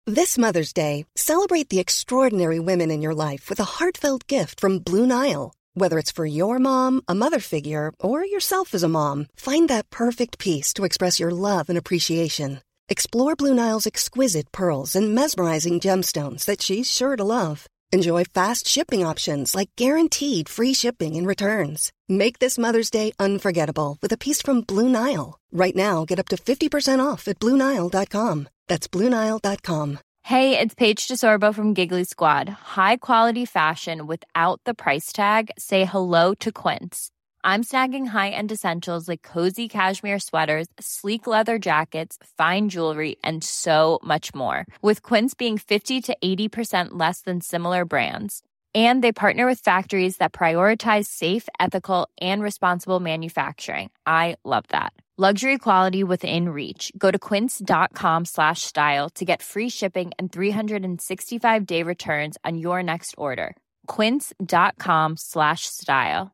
This Mother's Day, celebrate the extraordinary women in your life with a heartfelt gift from Blue Nile. Whether it's for your mom, a mother figure, or yourself as a mom, find that perfect piece to express your love and appreciation. Explore Blue Nile's exquisite pearls and mesmerizing gemstones that she's sure to love. Enjoy fast shipping options like guaranteed free shipping and returns. Make this Mother's Day unforgettable with a piece from Blue Nile. Right now, get up to 50% off at BlueNile.com. That's BlueNile.com. Hey, it's Paige DeSorbo from Giggly Squad. High quality fashion without the price tag. Say hello to Quince. I'm snagging high-end essentials like cozy cashmere sweaters, sleek leather jackets, fine jewelry, and so much more. With Quince being 50 to 80% less than similar brands. And they partner with factories that prioritize safe, ethical, and responsible manufacturing. I love that. Luxury quality within reach. Go to quince.com/style to get free shipping and 365-day returns on your next order. Quince.com/style.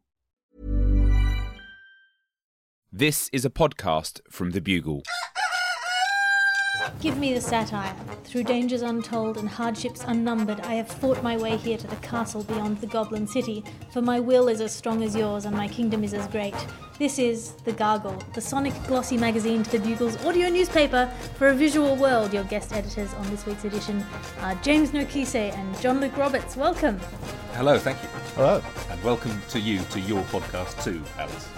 This is a podcast from The Bugle. Give me the satire. Through dangers untold and hardships unnumbered, I have fought my way here to the castle beyond the Goblin City, for my will is as strong as yours and my kingdom is as great. This is The Gargle, the sonic glossy magazine to The Bugle's audio newspaper for a visual world. Your guest editors on this week's edition are James Nokise and John Luke Roberts. Welcome. Hello, thank you. Hello. And welcome to you to your podcast too, Alice.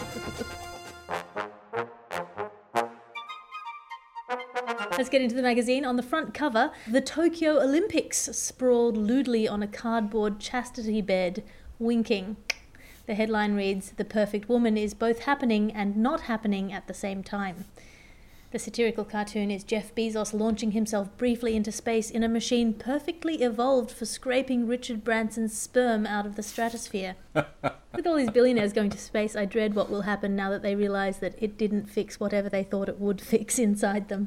Let's get into the magazine. On the front cover, the Tokyo Olympics sprawled lewdly on a cardboard chastity bed, winking. The headline reads, "The perfect woman is both happening and not happening at the same time." The satirical cartoon is Jeff Bezos launching himself briefly into space in a machine perfectly evolved for scraping Richard Branson's sperm out of the stratosphere. With all these billionaires going to space, I dread what will happen now that they realise that it didn't fix whatever they thought it would fix inside them.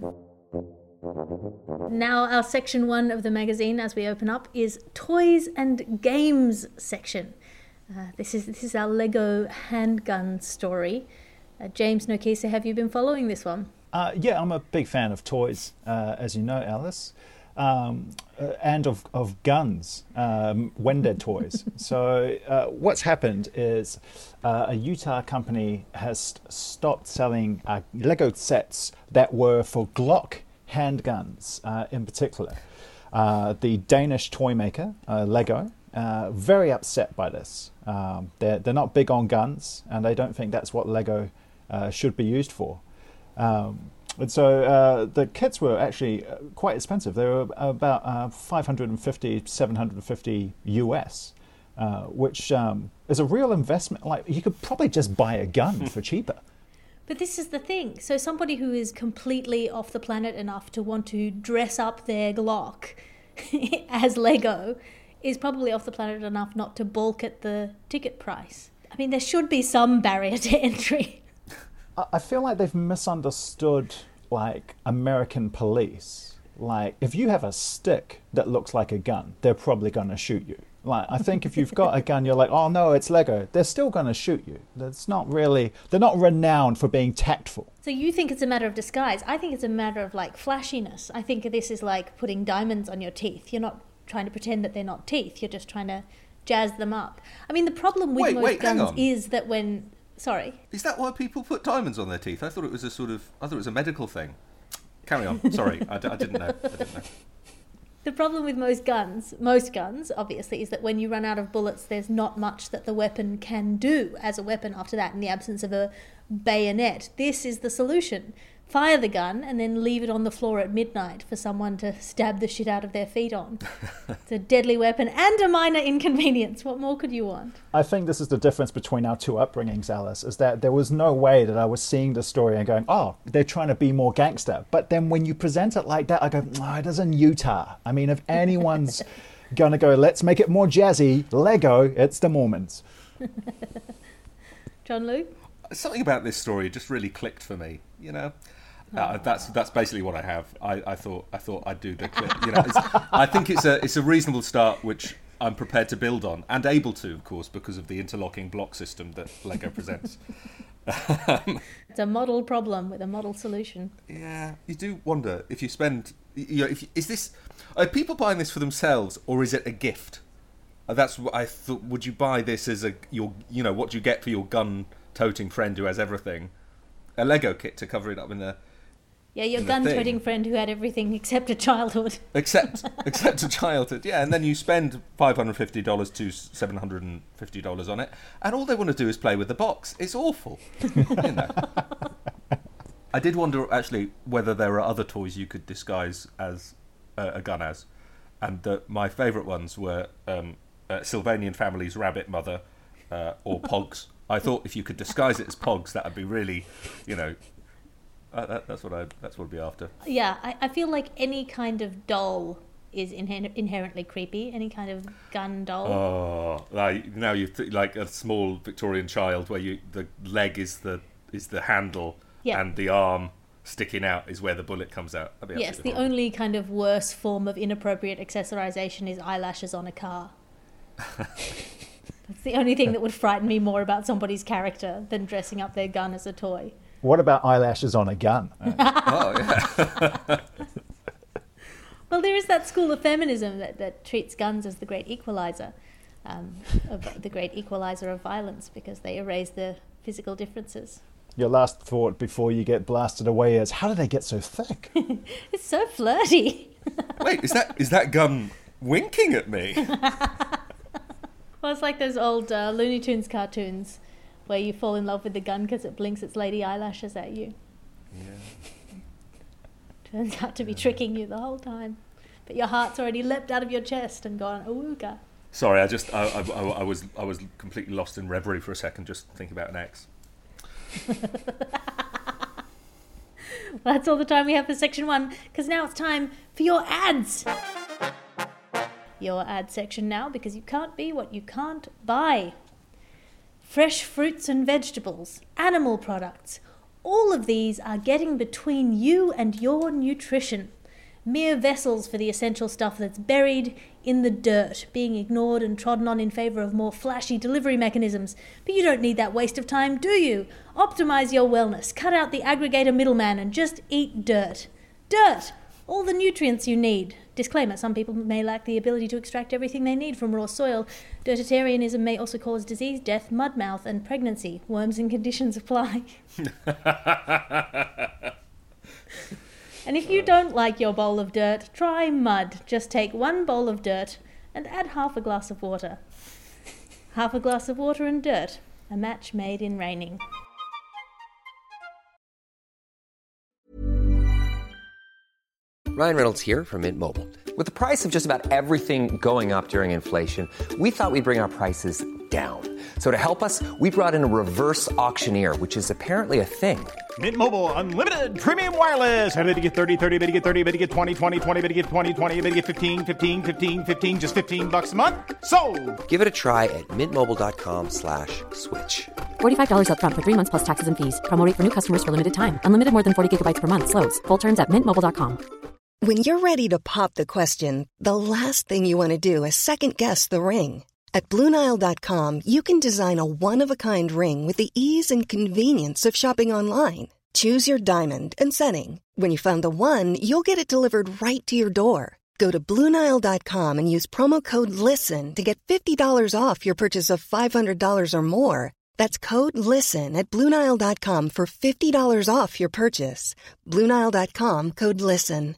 Now our section 1 of the magazine, as we open up, is Toys and Games section. This is our Lego handgun story. James Nokise, have you been following this one? Yeah, I'm a big fan of toys, as you know, Alice, and of guns, Wendead toys. So what's happened is a Utah company has stopped selling Lego sets that were for Glock handguns in particular. The Danish toy maker, Lego, very upset by this. They're not big on guns, and they don't think that's what Lego should be used for. And so the kits were actually quite expensive. They were about $550, $750 US, which is a real investment. Like, you could probably just buy a gun for cheaper. But this is the thing. So somebody who is completely off the planet enough to want to dress up their Glock as Lego is probably off the planet enough not to balk at the ticket price. I mean, there should be some barrier to entry. I feel like they've misunderstood, like, American police. Like, if you have a stick that looks like a gun, they're probably going to shoot you. Like, I think if you've got a gun, you're like, oh no, it's Lego. They're still going to shoot you. That's not really, they're not renowned for being tactful. So you think it's a matter of disguise. I think it's a matter of, like, flashiness. I think this is like putting diamonds on your teeth. You're not trying to pretend that they're not teeth. You're just trying to jazz them up. I mean, the problem with most guns is that when... Sorry. Is that why people put diamonds on their teeth? I thought it was a medical thing. Carry on. Sorry, I didn't know. The problem with most guns, obviously, is that when you run out of bullets, there's not much that the weapon can do as a weapon after that in the absence of a bayonet. This is the solution. Fire the gun and then leave it on the floor at midnight for someone to stab the shit out of their feet on. It's a deadly weapon and a minor inconvenience. What more could you want? I think this is the difference between our two upbringings, Alice, is that there was no way that I was seeing the story and going, oh, they're trying to be more gangster. But then when you present it like that, I go, oh, it is in Utah. I mean, if anyone's going to go, let's make it more jazzy, Lego, it's the Mormons. John Luke? Something about this story just really clicked for me, you know. That's basically what I have. I thought I'd do the clip. You know, I think it's a reasonable start, which I'm prepared to build on, and able to, of course, because of the interlocking block system that Lego presents. It's a model problem with a model solution. Yeah, you do wonder if you spend Are people buying this for themselves, or is it a gift? That's what I thought. Would you buy this as what do you get for your gun-toting friend who has everything? A Lego kit to cover it up in the... Yeah, your gun-toting friend who had everything except a childhood. Except a childhood, yeah. And then you spend $550 to $750 on it, and all they want to do is play with the box. It's awful. I did wonder, actually, whether there are other toys you could disguise as a gun as. And my favourite ones were Sylvanian Family's Rabbit Mother or Pogs. I thought if you could disguise it as Pogs, that would be really, that's what I'd be after. Yeah, I feel like any kind of doll is inherently creepy. Any kind of gun doll. Oh, now like a small Victorian child where the leg is the handle and the arm sticking out is where the bullet comes out. Yes, the only kind of worse form of inappropriate accessorization is eyelashes on a car. That's the only thing that would frighten me more about somebody's character than dressing up their gun as a toy. What about eyelashes on a gun? Oh, yeah. Well, there is that school of feminism that treats guns as the great equalizer, the great equalizer of violence, because they erase the physical differences. Your last thought before you get blasted away is, how do they get so thick? It's so flirty. Wait, is that gun winking at me? Well, it's like those old Looney Tunes cartoons where you fall in love with the gun because it blinks its lady eyelashes at you. Yeah. Turns out to be tricking you the whole time. But your heart's already leapt out of your chest and gone, ooga. Sorry, I was completely lost in reverie for a second, just thinking about an ex. Well, that's all the time we have for section 1, because now it's time for your ads. Your ad section now, because you can't be what you can't buy. Fresh fruits and vegetables, animal products, all of these are getting between you and your nutrition. Mere vessels for the essential stuff that's buried in the dirt, being ignored and trodden on in favour of more flashy delivery mechanisms. But you don't need that waste of time, do you? Optimise your wellness, cut out the aggregator middleman and just eat dirt. Dirt! All the nutrients you need. Disclaimer, some people may lack the ability to extract everything they need from raw soil. Dirtitarianism may also cause disease, death, mud mouth and pregnancy. Worms and conditions apply. And if you don't like your bowl of dirt, try mud. Just take 1 bowl of dirt and add half a glass of water. Half a glass of water and dirt. A match made in raining. Ryan Reynolds here from Mint Mobile. With the price of just about everything going up during inflation, we thought we'd bring our prices down. So to help us, we brought in a reverse auctioneer, which is apparently a thing. Mint Mobile Unlimited Premium Wireless. How to get 30, 30, bit to get 30, bit to get 20, 20, 20, bit to get 20, 20, bit to get 15, 15, 15, 15, just $15 a month? Sold! Give it a try at mintmobile.com/switch. $45 up front for 3 months plus taxes and fees. Promo rate for new customers for limited time. Unlimited more than 40 gigabytes per month. Slows full terms at mintmobile.com. When you're ready to pop the question, the last thing you want to do is second-guess the ring. At BlueNile.com, you can design a one-of-a-kind ring with the ease and convenience of shopping online. Choose your diamond and setting. When you find the one, you'll get it delivered right to your door. Go to BlueNile.com and use promo code LISTEN to get $50 off your purchase of $500 or more. That's code LISTEN at BlueNile.com for $50 off your purchase. BlueNile.com, code LISTEN.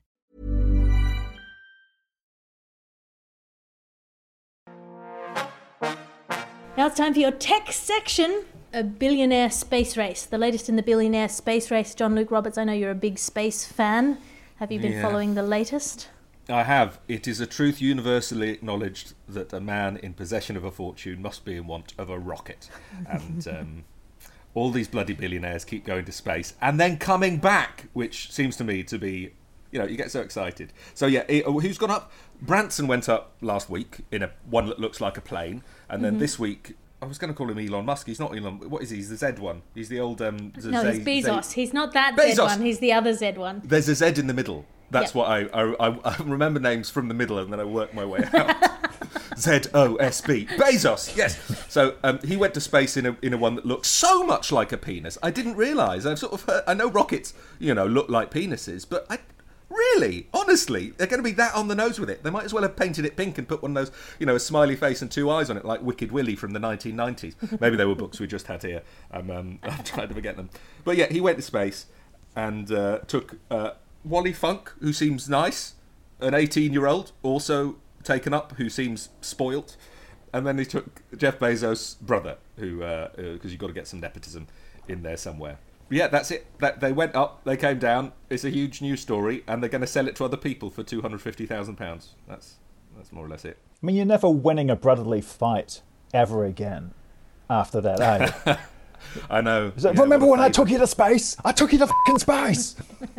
Now it's time for your tech section. A billionaire space race. The latest in the billionaire space race. John Luke Roberts, I know you're a big space fan. Have you been following the latest? I have. It is a truth universally acknowledged that a man in possession of a fortune must be in want of a rocket. And all these bloody billionaires keep going to space and then coming back, which seems to me to be, you get so excited. So who's gone up? Branson went up last week in one that looks like a plane. And then this week, I was going to call him Elon Musk. He's not Elon. What is he? He's the Z one. He's the old... No, he's Bezos. He's not that Bezos. Z one. He's the other Z one. There's a Z in the middle. That's what I remember names from the middle, and then I work my way out. Z-O-S-B. Bezos, yes. So he went to space in a one that looked so much like a penis. I didn't realise. I've sort of heard, I know rockets, look like penises, but Really? Honestly? They're going to be that on the nose with it? They might as well have painted it pink and put one of those, a smiley face and two eyes on it, like Wicked Willy from the 1990s. Maybe they were books we just had here. I'm trying to forget them. But yeah, he went to space and took Wally Funk, who seems nice, an 18-year-old, also taken up, who seems spoilt. And then he took Jeff Bezos' brother, who because you've got to get some nepotism in there somewhere. Yeah, that's it. They went up, they came down. It's a huge news story, and they're going to sell it to other people for £250,000. That's more or less it. I mean, you're never winning a brotherly fight ever again after that, are you? I know. So, remember when I took you to space? I took you to fucking space!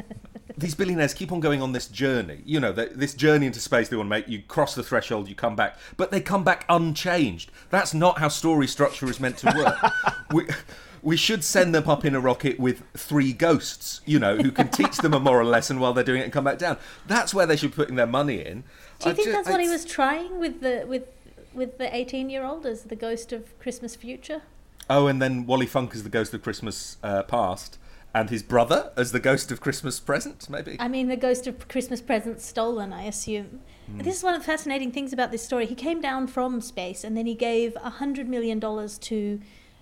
These billionaires keep on going on this journey. This journey into space they want to make. You cross the threshold, you come back. But they come back unchanged. That's not how story structure is meant to work. We should send them up in a rocket with 3 ghosts, who can teach them a moral lesson while they're doing it and come back down. That's where they should be putting their money in. Do you think that's what he was trying with the 18-year-old as the ghost of Christmas future? Oh, and then Wally Funk as the ghost of Christmas past, and his brother as the ghost of Christmas present, maybe? I mean, the ghost of Christmas present stolen, I assume. This is one of the fascinating things about this story. He came down from space, and then he gave $100 million to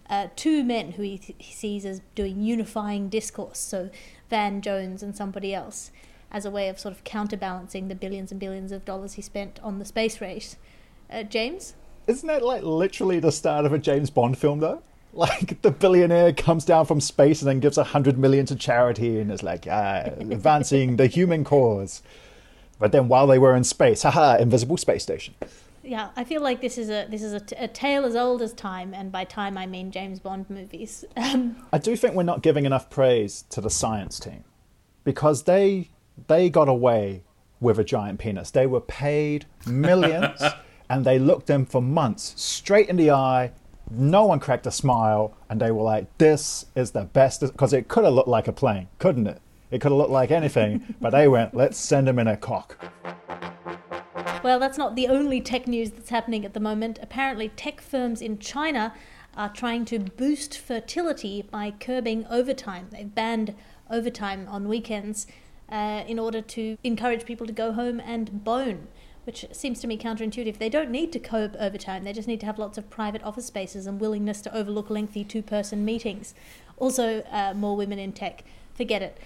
2 men who he sees as doing unifying discourse, so Van Jones and somebody else, as a way of sort of counterbalancing the billions and billions of dollars he spent on the space race. James? Isn't that like literally the start of a James Bond film, though? Like, the billionaire comes down from space and then gives $100 million to charity and is like, advancing the human cause. But then while they were in space, invisible space station. Yeah, I feel like this is a tale as old as time, and by time I mean James Bond movies. I do think we're not giving enough praise to the science team, because they got away with a giant penis. They were paid millions, and they looked them for months straight in the eye. No one cracked a smile, and they were like, "This is the best," because it could have looked like a plane, couldn't it? It could have looked like anything, but they went, "Let's send him in a cock." Well, that's not the only tech news that's happening at the moment. Apparently, tech firms in China are trying to boost fertility by curbing overtime. They've banned overtime on weekends in order to encourage people to go home and bone, which seems to me counterintuitive. They don't need to curb overtime. They just need to have lots of private office spaces and willingness to overlook lengthy 2-person meetings. Also, more women in tech. Forget it.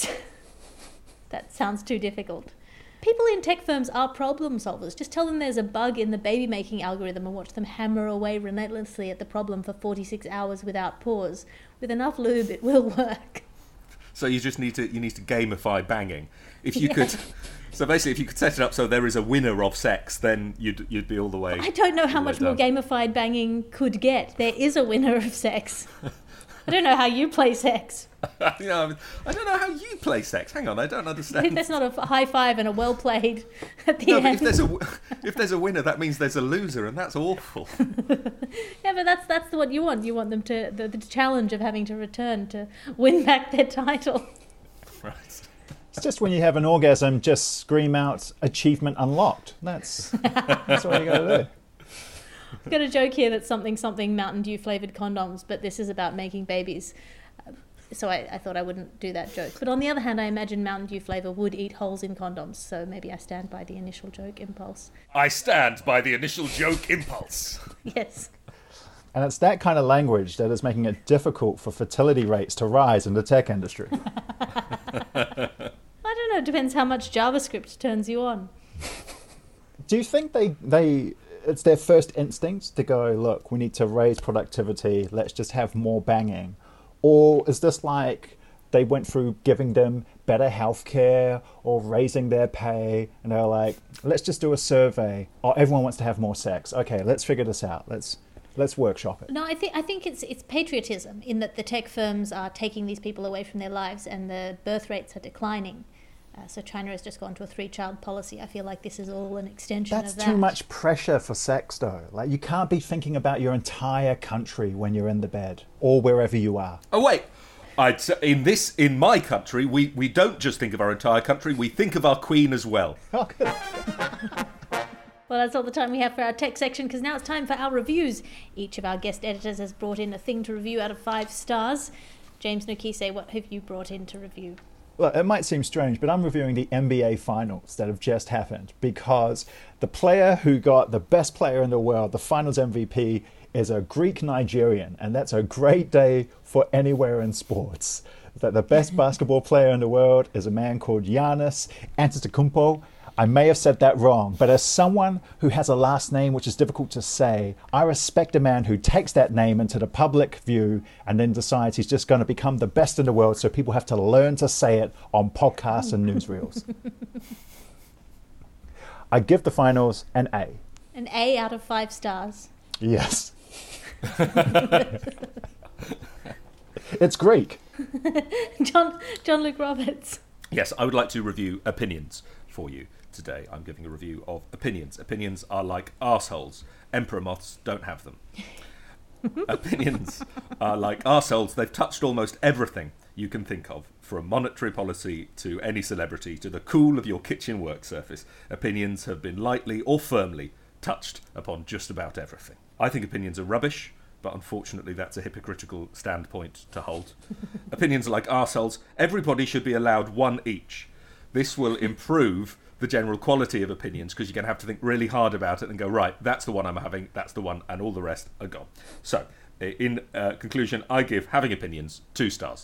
That sounds too difficult. People in tech firms are problem solvers. Just tell them there's a bug in the baby-making algorithm and watch them hammer away relentlessly at the problem for 46 hours without pause. With enough lube, it will work. So you need to gamify banging. If you could, so basically, if you could set it up so there is a winner of sex, then you'd be all the way. I don't know how much more gamified banging could get. There is a winner of sex. I don't know how you play sex. I don't know how you play sex. Hang on, I don't understand. If there's not a high five and a well played at the end. If there's a winner, that means there's a loser, and that's awful. Yeah, but that's what you want. You want them to the challenge of having to return to win back their title. Right. It's just when you have an orgasm, just scream out "achievement unlocked." That's what you got to do. I've got a joke here that's something Mountain Dew flavoured condoms, but this is about making babies. So I thought I wouldn't do that joke. But on the other hand, I imagine Mountain Dew flavour would eat holes in condoms, so maybe I stand by the initial joke impulse. I stand by the initial joke impulse. Yes. And it's that kind of language that is making it difficult for fertility rates to rise in the tech industry. I don't know, it depends how much JavaScript turns you on. Do you think they it's their first instinct to go, look, we need to raise productivity, let's just have more banging? Or is this like they went through giving them better healthcare or raising their pay, and they're like, let's just do a survey, or everyone wants to have more sex. Okay, let's figure this out. Let's workshop it. No, I think it's patriotism in that the tech firms are taking these people away from their lives and the birth rates are declining. So China has just gone to a 3-child policy. I feel like this is all an extension of that. That's too much pressure for sex, though. Like, you can't be thinking about your entire country when you're in the bed or wherever you are. Oh wait, in my country, we don't just think of our entire country. We think of our queen as well. Oh, good. Well, that's all the time we have for our tech section, because now it's time for our reviews. Each of our guest editors has brought in a thing to review out of 5 stars. James Nukise, what have you brought in to review? Well, it might seem strange, but I'm reviewing the NBA finals that have just happened because the player who got the best player in the world, the finals MVP, is a Greek Nigerian, and that's a great day for anywhere in sports. That the best basketball player in the world is a man called Giannis Antetokounmpo. I may have said that wrong, but as someone who has a last name which is difficult to say, I respect a man who takes that name into the public view and then decides he's just going to become the best in the world, so people have to learn to say it on podcasts and newsreels. I give the finals an A. An A out of 5 stars. Yes. It's Greek. John Luke Roberts. Yes, I would like to review opinions for you today. I'm giving a review of opinions. Opinions are like arseholes. Emperor moths don't have them. Opinions are like arseholes. They've touched almost everything you can think of, from monetary policy to any celebrity to the cool of your kitchen work surface. Opinions have been lightly or firmly touched upon just about everything. I think opinions are rubbish, but unfortunately that's a hypocritical standpoint to hold. Opinions are like arseholes. Everybody should be allowed one each. This will improve the general quality of opinions because you're going to have to think really hard about it and go, right, that's the one I'm having, that's the one, and all the rest are gone. So, in conclusion, I give having opinions 2 stars.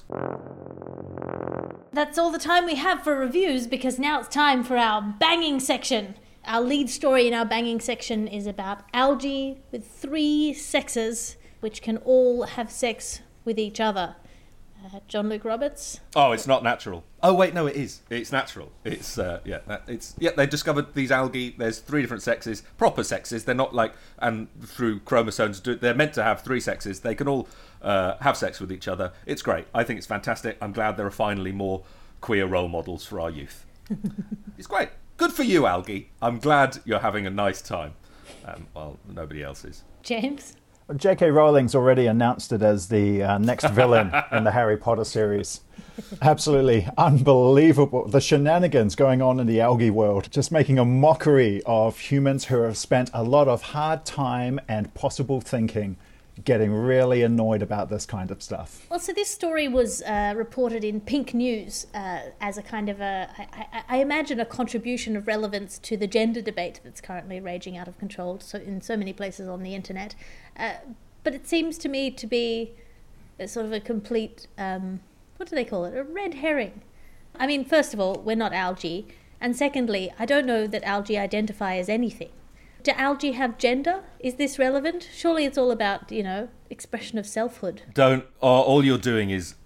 That's all the time we have for reviews, because now it's time for our banging section. Our lead story in our banging section is about algae with 3 sexes, which can all have sex with each other. John Luke Roberts. Oh, it's not natural. Oh wait, no, it is. It's natural. It's they discovered these algae. There's 3 different sexes, proper sexes. They're not like, and through chromosomes, they're meant to have 3 sexes. They can all have sex with each other. It's great. I think it's fantastic. I'm glad there are finally more queer role models for our youth. It's great. Good for you, algae. I'm glad you're having a nice time. While nobody else is. James? J.K. Rowling's already announced it as the next villain in the Harry Potter series. Absolutely unbelievable. The shenanigans going on in the algae world, just making a mockery of humans who have spent a lot of hard time and possible thinking getting really annoyed about this kind of stuff. Well, so this story was reported in Pink News as a kind of I imagine a contribution of relevance to the gender debate that's currently raging out of control in so many places on the internet. But it seems to me to be a sort of a complete, what do they call it? A red herring. I mean, first of all, we're not algae. And secondly, I don't know that algae identify as anything. Do algae have gender? Is this relevant? Surely it's all about, expression of selfhood. All you're doing is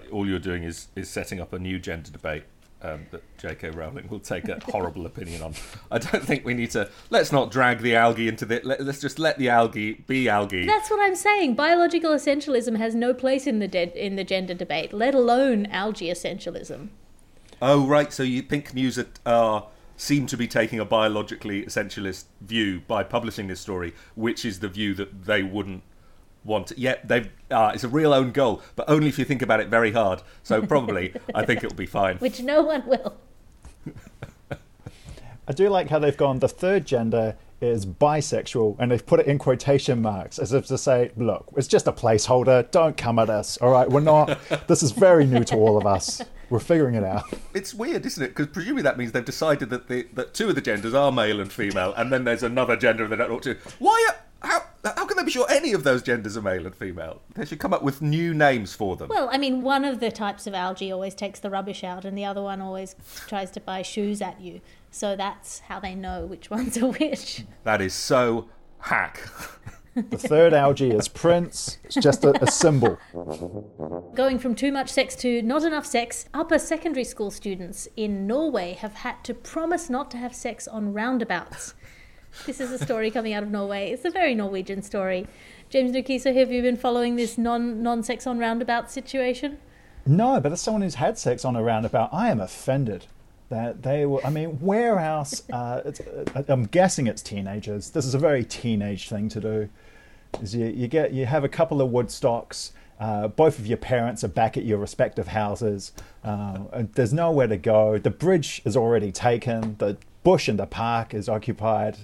setting up a new gender debate that J.K. Rowling will take a horrible opinion on. I don't think we need to. Let's not drag the algae into the. Let's just let the algae be algae. That's what I'm saying. Biological essentialism has no place in the gender debate, let alone algae essentialism. Oh right, so Pink News seem to be taking a biologically essentialist view by publishing this story, which is the view that they wouldn't want. Yet it's a real own goal, but only if you think about it very hard. So probably, I think it'll be fine. Which no one will. I do like how they've gone, the third gender is bisexual, and they've put it in quotation marks as if to say, look, it's just a placeholder, don't come at us, all right? We're not, this is very new to all of us. We're figuring it out. It's weird, isn't it? Because presumably that means they've decided that 2 of the genders are male and female, and then there's another gender they don't know what to. How can they be sure any of those genders are male and female? They should come up with new names for them. Well, I mean, one of the types of algae always takes the rubbish out, and the other one always tries to buy shoes at you. So that's how they know which ones are which. That is so hack. The third algae is Prince. It's just a symbol. Going from too much sex to not enough sex, upper secondary school students in Norway have had to promise not to have sex on roundabouts. This is a story coming out of Norway. It's a very Norwegian story. James Nukiso, have you been following this non-sex on roundabout situation? No, but as someone who's had sex on a roundabout, I am offended that they were, where else? I'm guessing it's teenagers. This is a very teenage thing to do. Is you have a couple of Woodstocks, both of your parents are back at your respective houses, and there's nowhere to go. The bridge is already taken. The bush in the park is occupied.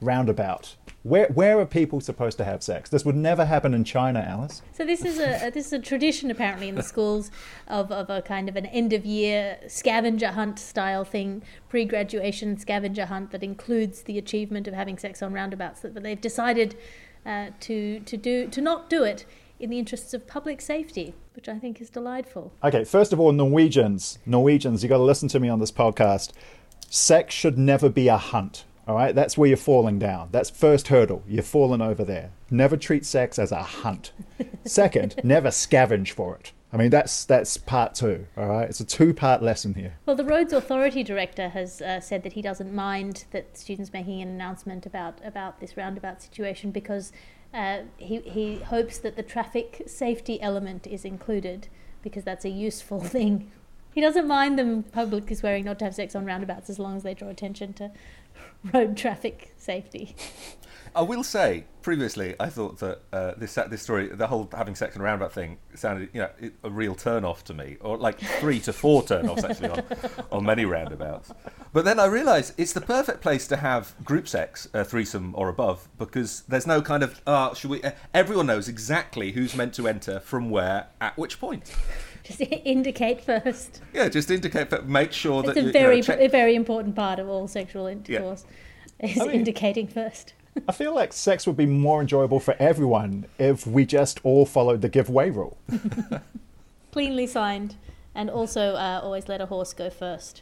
roundabout. Where are people supposed to have sex? This would never happen in China, Alice. So this is a tradition apparently in the schools of a kind of an end of year scavenger hunt style thing, pre-graduation scavenger hunt that includes the achievement of having sex on roundabouts. But they've decided to not do it in the interests of public safety, which I think is delightful. Okay, first of all, Norwegians, you got to listen to me on this podcast. Sex should never be a hunt. All right, that's where you're falling down. That's first hurdle. You're falling over there. Never treat sex as a hunt. Second, never scavenge for it. I mean, that's part 2. All right, it's a 2-part lesson here. Well, the Roads Authority director has said that he doesn't mind that students making an announcement about this roundabout situation because he hopes that the traffic safety element is included because that's a useful thing. He doesn't mind them publicly swearing not to have sex on roundabouts as long as they draw attention to road traffic safety. I will say, previously, I thought that this story, the whole having sex on a roundabout thing, sounded a real turn-off to me, or like 3 to 4 turn-offs actually on many roundabouts. But then I realised it's the perfect place to have group sex, threesome or above, because there's no kind of everyone knows exactly who's meant to enter from where at which point. Just indicate first. Yeah, just indicate. But make sure that it's a very important part of all sexual intercourse is indicating first. I feel like sex would be more enjoyable for everyone if we just all followed the giveaway rule. Cleanly signed, and also always let a horse go first.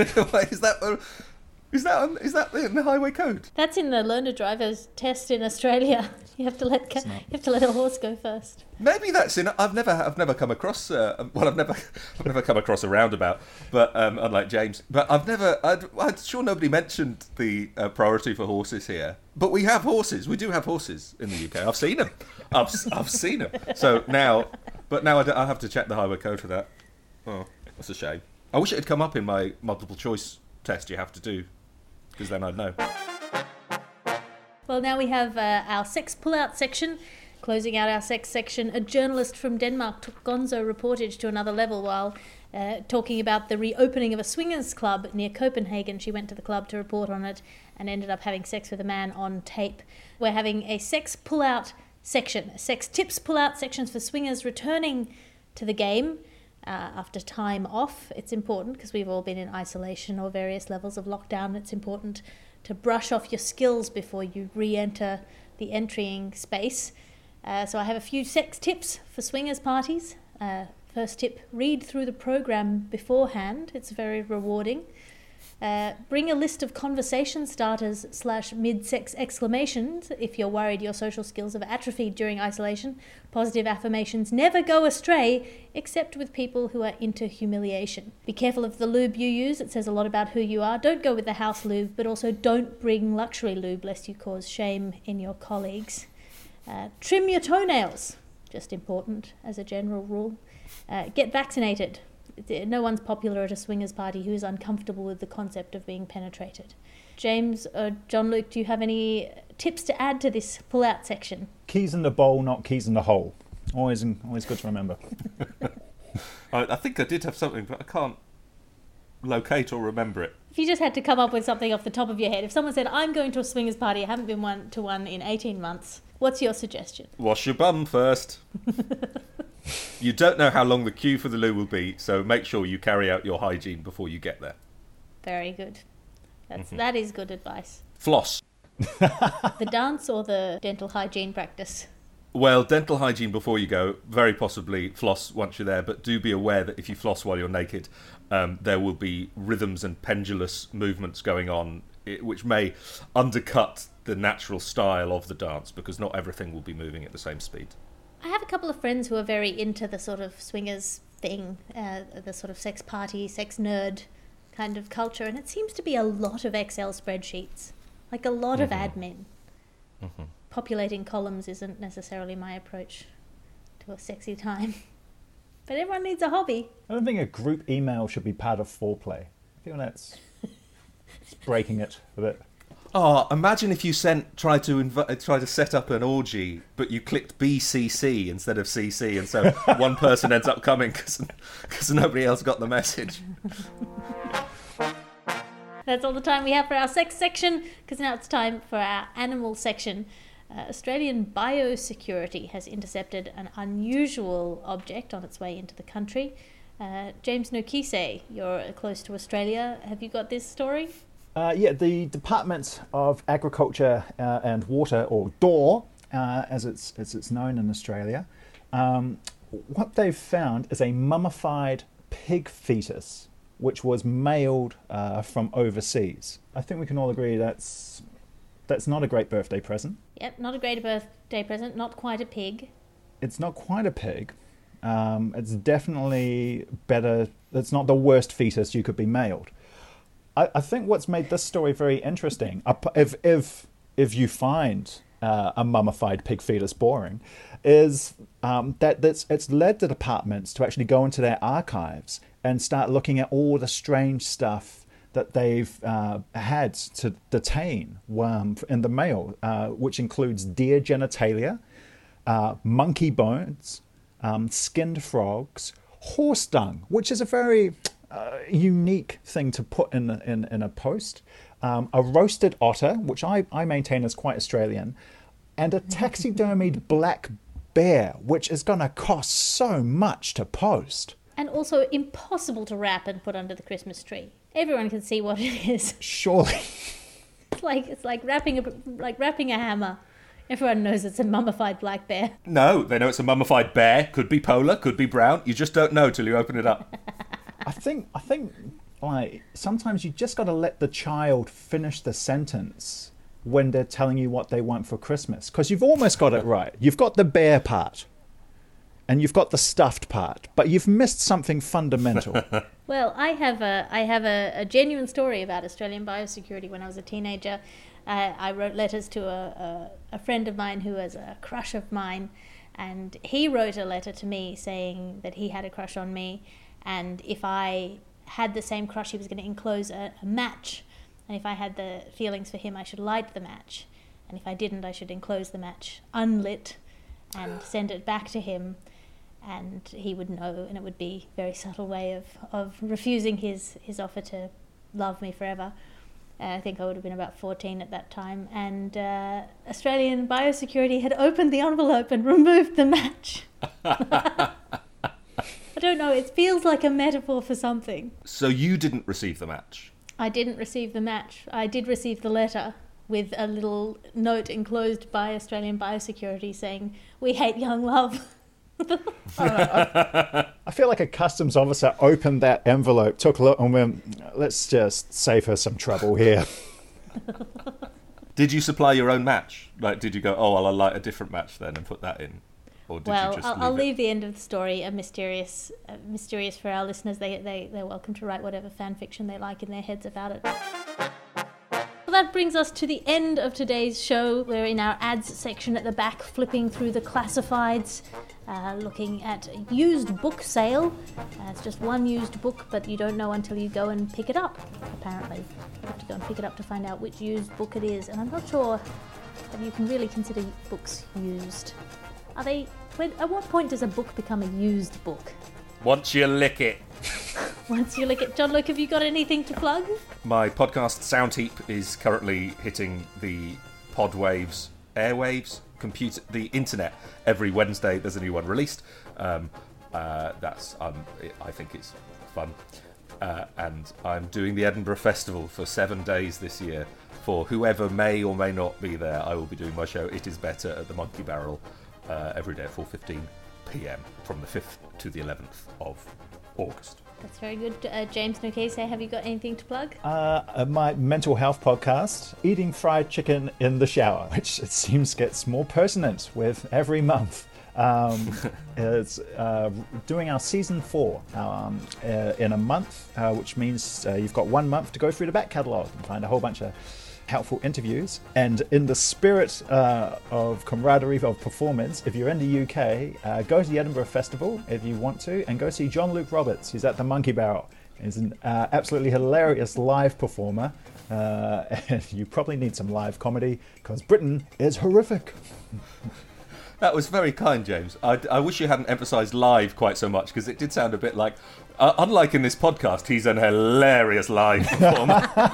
Is that in the highway code? That's in the Learn to Driver's test in Australia. You have to let a horse go first. Maybe that's in. I've never come across. I've never come across a roundabout. But unlike James, but I'm sure nobody mentioned the priority for horses here. But we have horses. We do have horses in the UK. I've seen them. I've seen them. So now I have to check the highway code for that. Oh, that's a shame. I wish it had come up in my multiple choice test you have to do, because then I'd know. Well, now we have our sex pull-out section. Closing out our sex section, a journalist from Denmark took gonzo reportage to another level while talking about the reopening of a swingers club near Copenhagen. She went to the club to report on it and ended up having sex with a man on tape. We're having a sex pull-out section, sex tips pull-out sections for swingers returning to the game after time off. It's important because we've all been in isolation or various levels of lockdown. It's important to brush off your skills before you re-enter the entering space. So I have a few sex tips for swingers parties. First tip, read through the program beforehand. It's very rewarding. Bring a list of conversation starters / mid-sex exclamations if you're worried your social skills have atrophied during isolation. Positive affirmations never go astray, except with people who are into humiliation. Be careful of the lube you use. It says a lot about who you are. Don't go with the house lube, but also don't bring luxury lube lest you cause shame in your colleagues. Trim your toenails, just important as a general rule. Get vaccinated. No one's popular at a swingers party who is uncomfortable with the concept of being penetrated. James or John Luke, do you have any tips to add to this pull-out section? Keys in the bowl, not keys in the hole. Always good to remember. I think I did have something, but I can't locate or remember it. If you just had to come up with something off the top of your head, if someone said, I'm going to a swingers party, I haven't been to one in 18 months, what's your suggestion? Wash your bum first. You don't know how long the queue for the loo will be, so make sure you carry out your hygiene before you get there. Very good. That is good advice. Floss. The dance or the dental hygiene practice? Well, dental hygiene before you go, very possibly floss once you're there, but do be aware that if you floss while you're naked, there will be rhythms and pendulous movements going on, which may undercut the natural style of the dance, because not everything will be moving at the same speed. I have a couple of friends who are very into the sort of swingers thing, the sort of sex party, sex nerd kind of culture, and it seems to be a lot of Excel spreadsheets, like a lot of admin. Mm-hmm. Populating columns isn't necessarily my approach to a sexy time. But everyone needs a hobby. I don't think a group email should be part of foreplay. I feel that's breaking it a bit. Oh, imagine if you tried to set up an orgy, but you clicked BCC instead of CC, and so one person ends up coming because nobody else got the message. That's all the time we have for our sex section, because now it's time for our animal section. Australian biosecurity has intercepted an unusual object on its way into the country. James Nokise, you're close to Australia. Have you got this story? Yeah, the Department of Agriculture and Water, or DOR, as it's known in Australia, what they've found is a mummified pig fetus, which was mailed from overseas. I think we can all agree that's not a great birthday present. Yep, not a great birthday present, not quite a pig. It's not quite a pig. It's definitely better. It's not the worst fetus you could be mailed. I think what's made this story very interesting, if you find a mummified pig fetus boring, is that it's led the departments to actually go into their archives and start looking at all the strange stuff that they've had to detain in the mail, which includes deer genitalia, monkey bones, skinned frogs, horse dung, which is a very unique thing to put in a post, a roasted otter, which I maintain is quite Australian, and a taxidermied black bear, which is going to cost so much to post. And also impossible to wrap and put under the Christmas tree. Everyone can see what it is. Surely. It's like wrapping a hammer. Everyone knows it's a mummified black bear. No, they know it's a mummified bear. Could be polar, could be brown. You just don't know till you open it up. I think like sometimes you just got to let the child finish the sentence when they're telling you what they want for Christmas, because you've almost got it right. You've got the bear part and you've got the stuffed part, but you've missed something fundamental. Well, I have a genuine story about Australian biosecurity. When I was a teenager, I wrote letters to a friend of mine who was a crush of mine, and he wrote a letter to me saying that he had a crush on me, and if I had the same crush, he was going to enclose a match, and if I had the feelings for him, I should light the match, and if I didn't, I should enclose the match unlit and send it back to him, and he would know, and it would be a very subtle way of refusing his offer to love me forever. I think I would have been about 14 at that time, and Australian biosecurity had opened the envelope and removed the match. I don't know, it feels like a metaphor for something. So you didn't receive the match? I didn't receive the match. I did receive the letter with a little note enclosed by Australian biosecurity saying, "We hate young love." I feel like a customs officer opened that envelope, took a look, and went, let's just save her some trouble here. Did you supply your own match? Like, did you go, oh, I'll light a different match then and put that in? Or did you just I'll leave the end of the story mysterious for our listeners. They're welcome to write whatever fan fiction they like in their heads about it. Well, that brings us to the end of today's show. We're in our ads section at the back, flipping through the classifieds, looking at a used book sale. It's just one used book, but you don't know until you go and pick it up, apparently. You have to go and pick it up to find out which used book it is, and I'm not sure that you can really consider books used. At what point does a book become a used book? Once you lick it. Once you lick it. John Luke, have you got anything to plug? My podcast Soundheap is currently hitting the airwaves, the internet. Every Wednesday there's a new one released. I think it's fun. And I'm doing the Edinburgh Festival for 7 days this year. For whoever may or may not be there, I will be doing my show It Is Better at the Monkey Barrel every day at 4:15 p.m. from the 5th to the 11th of August. That's very good. James Nokise, have you got anything to plug? My mental health podcast, Eating Fried Chicken in the Shower, which it seems gets more pertinent with every month. It's doing our season 4 in a month, which means you've got 1 month to go through the back catalogue and find a whole bunch of helpful interviews. And in the spirit of camaraderie of performance, if you're in the UK, go to the Edinburgh Festival if you want to, and go see John Luke Roberts. He's at the Monkey Barrel. He's an absolutely hilarious live performer, and you probably need some live comedy because Britain is horrific. That was very kind, James. I wish you hadn't emphasised live quite so much, because it did sound a bit like, Unlike in this podcast, he's an hilarious live performer.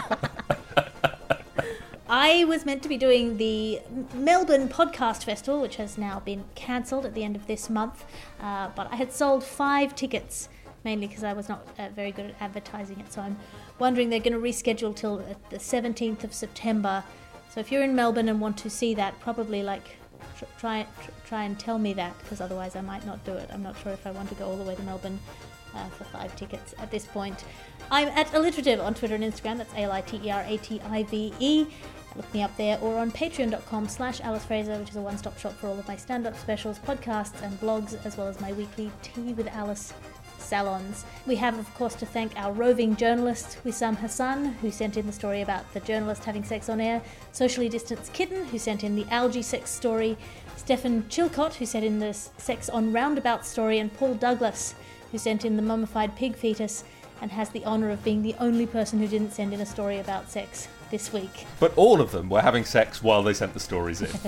I was meant to be doing the Melbourne Podcast Festival, which has now been cancelled at the end of this month, but I had sold 5 tickets, mainly because I was not very good at advertising it, so I'm wondering they're going to reschedule till the 17th of September. So if you're in Melbourne and want to see that, probably try and tell me that, because otherwise I might not do it. I'm not sure if I want to go all the way to Melbourne for 5 tickets at this point. I'm at Alliterative on Twitter and Instagram. That's ALITERATIVE. Look me up there, or on patreon.com/Alice Fraser, which is a one-stop shop for all of my stand-up specials, podcasts and blogs, as well as my weekly Tea with Alice salons. We have, of course, to thank our roving journalist, Wissam Hassan, who sent in the story about the journalist having sex on air, Socially Distanced Kitten, who sent in the algae sex story, Stefan Chilcott, who sent in the sex on roundabout story, and Paul Douglas, who sent in the mummified pig fetus, and has the honour of being the only person who didn't send in a story about sex this week. But all of them were having sex while they sent the stories in.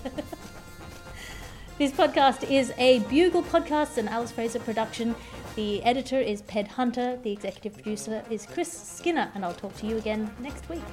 This podcast is a Bugle Podcasts and Alice Fraser production. The editor is Ped Hunter. The executive producer is Chris Skinner. And I'll talk to you again next week.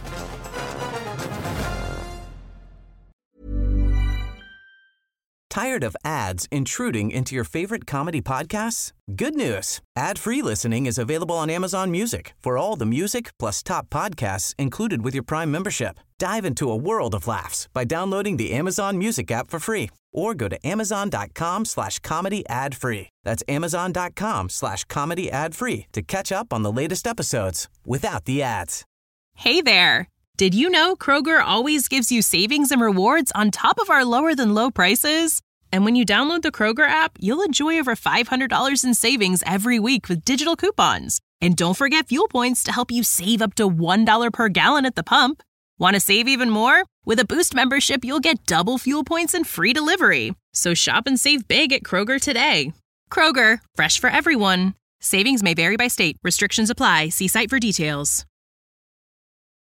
Tired of ads intruding into your favorite comedy podcasts? Good news. Ad-free listening is available on Amazon Music for all the music plus top podcasts included with your Prime membership. Dive into a world of laughs by downloading the Amazon Music app for free, or go to amazon.com/comedy ad-free. That's amazon.com/comedy ad-free to catch up on the latest episodes without the ads. Hey there. Did you know Kroger always gives you savings and rewards on top of our lower than low prices? And when you download the Kroger app, you'll enjoy over $500 in savings every week with digital coupons. And don't forget fuel points to help you save up to $1 per gallon at the pump. Want to save even more? With a Boost membership, you'll get double fuel points and free delivery. So shop and save big at Kroger today. Kroger, fresh for everyone. Savings may vary by state. Restrictions apply. See site for details.